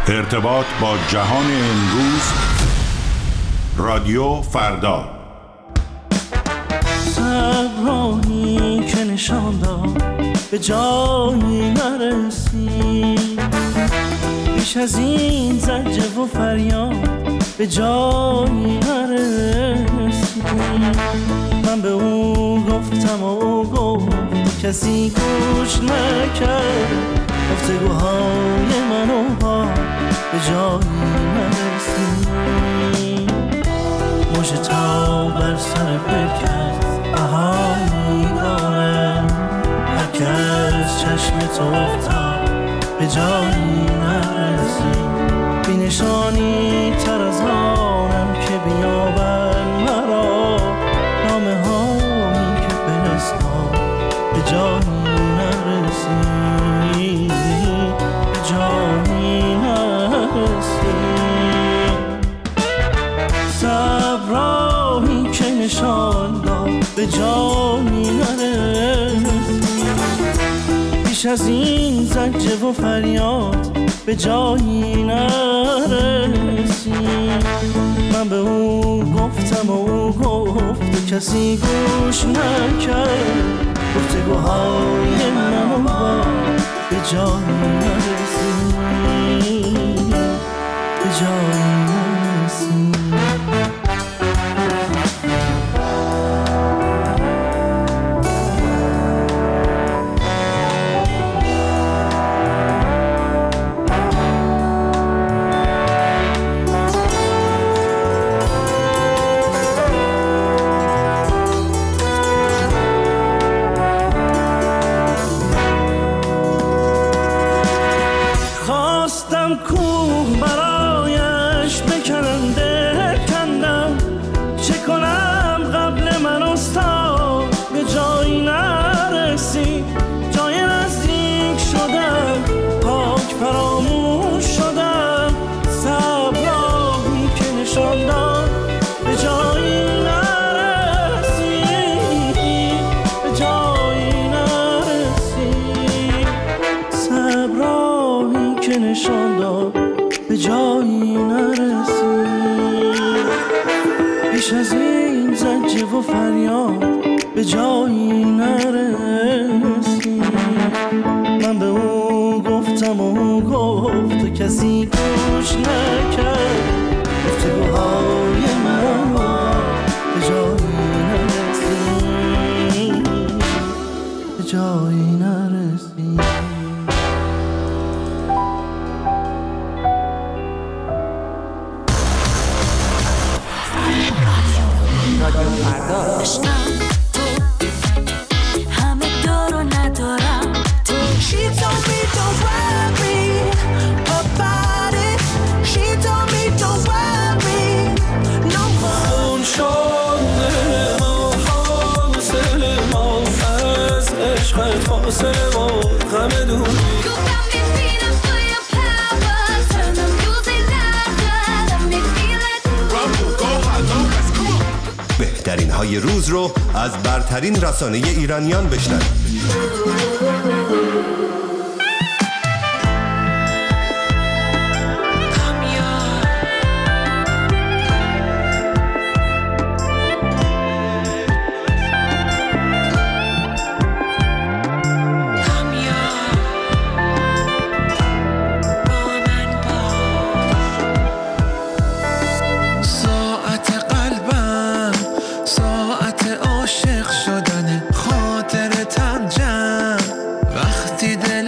ارتباط با جهان امروز. رادیو فردا. صبرایی که نشان داد به جایی نرسید، بیش از این زجر و فریاد به جایی نرسید. من به او گفتم و او گفت، کسی گوش نکرد. گفتگوهای من و با به جایی نرسید. مژه تا بر سر پیکرد بهایی دارم، هر که از چشم تو افتاد به جایی نرسید. بی نشانی تر از آنم که بیابن مرا، نامه هایی که فرستاد به جایی نرسید. جایی نرسید. صبرایی که نشان داد به جایی نرسید، بیش از این زجر و فریاد به جایی نرسید. من به او گفتم و او گفت، کسی گوش نکرد. گفتگوهای من و با به جایی نرسید، به جایی نرسید. کوه برایش بکننده کندم، چه کنم قبل من استاد به جایی نرسید. جای نزدیک شدم، پاک فراموش شدم. صبرایی که نشان داد به جایی نرسید، به جایی نرسید. صبرایی که نشان داد به جایی نرسید، بیش از این زجر و فریاد به جایی نرسید. من به او گفتم و او گفت، و کسی گوش نکرد. گفتگوهای من به جایی نرسید، به جایی نرسید. همه دارو ندارم تو. She told me don't worry about it. She told me don't worry no more. اون شده ما حاصل ما از عشق فاصله ما غم دوری. بهترین های روز رو از برترین رسانه ایرانیان بشنوید. خاطرتم جمع وقتی دل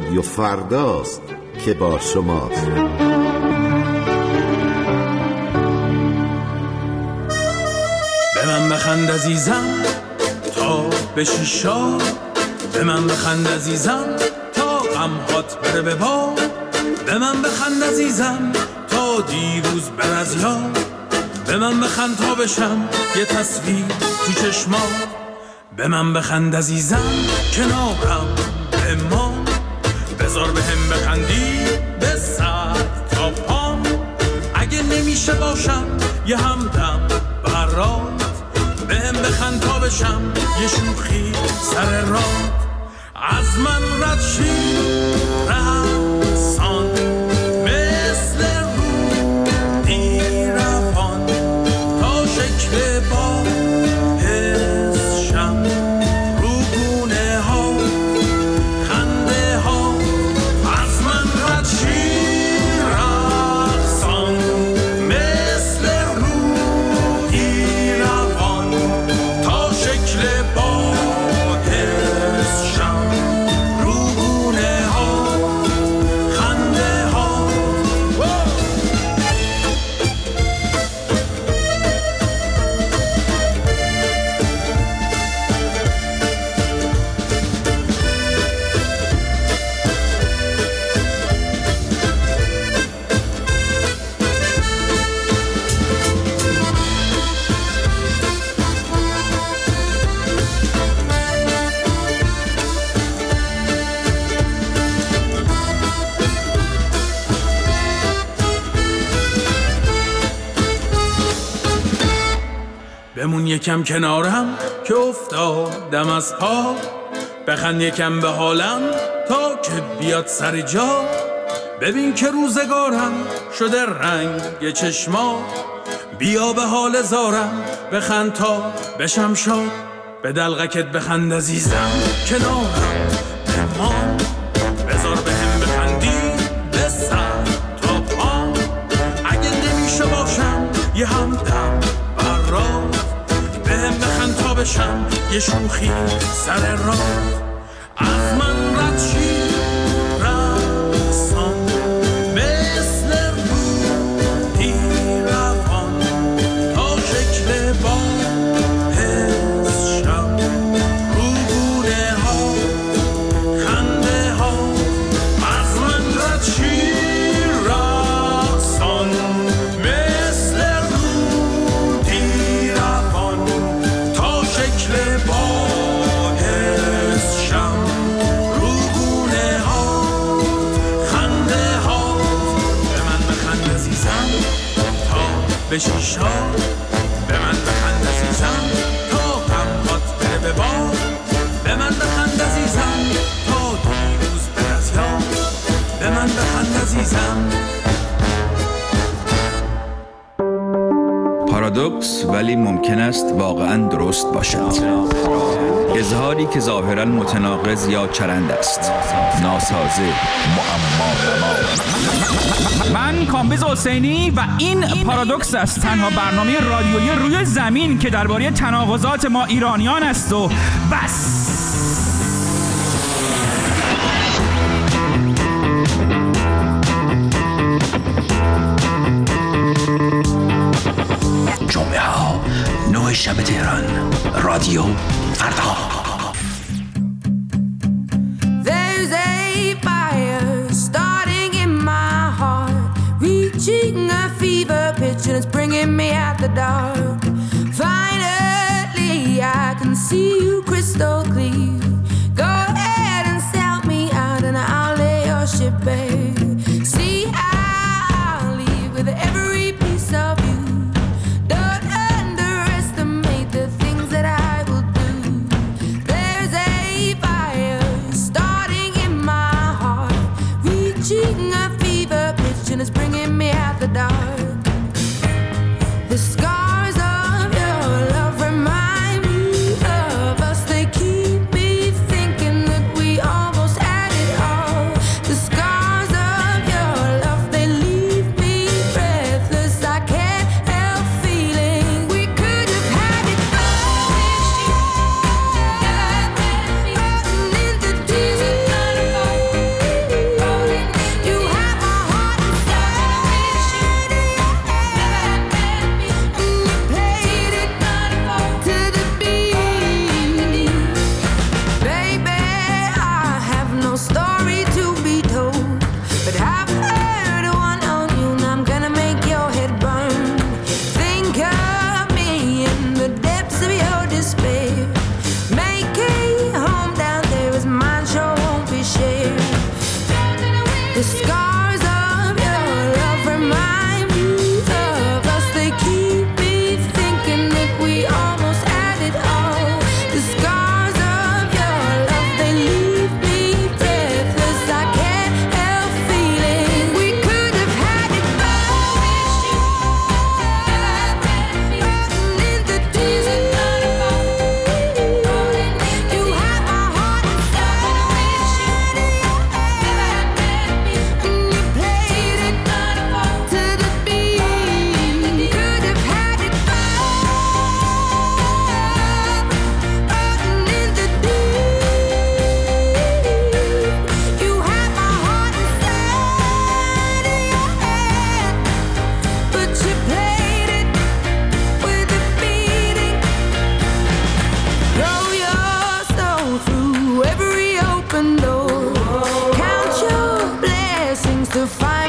رادیو فرداست که با شماست. به من بخند عزیزم تا بشی شاد، به من بخند عزیزم تا غم‌هات بره به باد، به من بخند عزیزم تا دیروز بر از یاد، به من بخند تا بشم یه تصویر تو چشمات، به من بخند عزیزم کنارم به ما، بذار به هم بخندی به سر تا پام، اگه نمیشه باشم یه همدم برات، به هم بخند تا بشم یه شوخی سر راه، از من رد شی رقصان مثل رودی روان، تا شکل با حسشم رو گونه ها خنده ها، از من رد شی رقصان مثل رودی روان، تا شکل با بمون یکم کنارم که افتادم از پا، بخند یکم به حالم تا که بیاد سر جا، ببین که روزگارم شده رنگ چشما، بیا به حال زارم بخند تا بشم شاد، به دلغکت بخند عزیزم کنارم بمان، بذار به هم بخندی به سر تا پام، اگه نمیشه باشم یه همدم برات، به هم بخند تا بشم یه شوخی سر راه، از من رد شی رقصان مثل رودی روان، تا شکل با حسشم رو گونه ها خنده ها، از من رد شی رقصان مثل رودی روان، تا شکل با حسشم رو گونه ها خنده ها، به من بخند عزیزم تا بشی شاد، به من بخند عزیزم تا غم‌هات بره به باد، به من بخند عزیزم تا دیروز بر از یاد، به من بخند عزیزم. پارادوکس ولی ممکن است واقعاً درست باشد. اظهاری که ظاهراً متناقض یا چرند است. ناسازه، معما. من کامبیز حسینی و این پارادوکس است، تنها برنامه رادیویی روی زمین که درباره تناقضات ما ایرانیان است و بس. جمعه ها 9 شب تهران، رادیو فردا. There's a fire starting in my heart, reaching a fever pitch and it's bringing me out the dark. Finally I can see you crystal clear. Go ahead and sell me out and I'll lay your ship bare. See, I'll leave with every piece of you. Don't underestimate the things that I will do. There's a fire starting in my heart, reaching a fever pitch and it's bringing me out the dark. The scars The scars of your love remind me of us. They keep me thinking that we almost had it all. The scars of your love, they leave me breathless. I can't help feeling we could have had it both. In the desert, you have my heart inside, and you played it to the beat. Could have had it both. In the deep, you have my heart inside of your hand, but you played it with a beating. Throw your soul through every open door. Count your blessings to find